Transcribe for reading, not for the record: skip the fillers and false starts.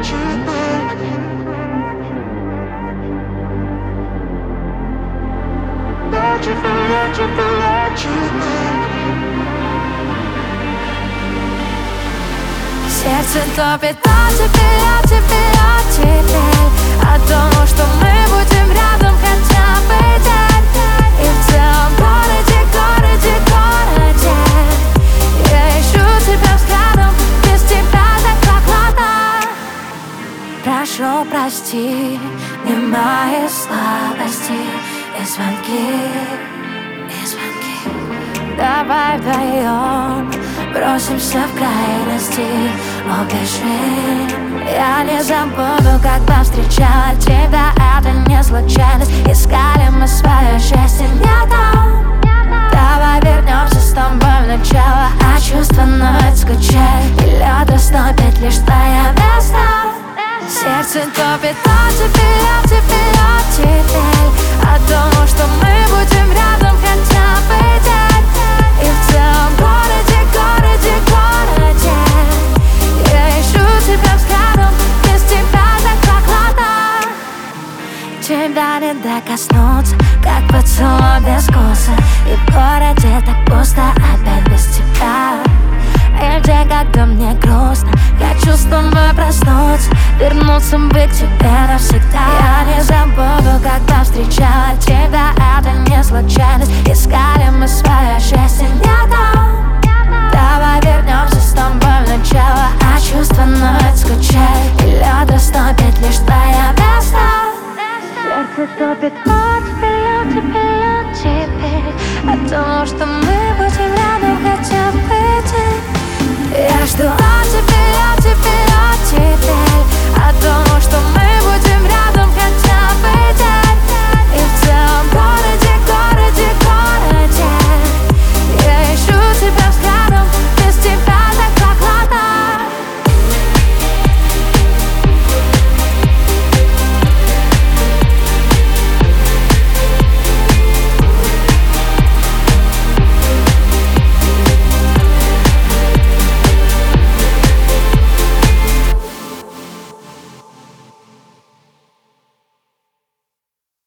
Сердце топит о тебе, о тебе, о тебе. О том, что мы будем рядом хотя бы день. И в целом городе, городе, городе я ищу тебя взглядом, без тебя так прохладно. Прошу, прости мне мои слабости и звонки, и звонки. Давай вдвоем бросимся в крайности, убежим. Я не забуду, как повстречала тебя, это не случайность. Искали мы свое счастье не там. Давай вернемся с тобой в начало, а чувства вновь скучают. И лед растопит лишь твоя весна. Сердце топит о тебе, о тебе, о тебе. О том, что мы будем рядом хотя бы день. И в целом городе, городе, городе я ищу тебя взглядом, без тебя так прохладно. Тебя не докоснуться, как поцелуй без вкуса. И в городе так пусто, опять без тебя. И где, когда мне грустно,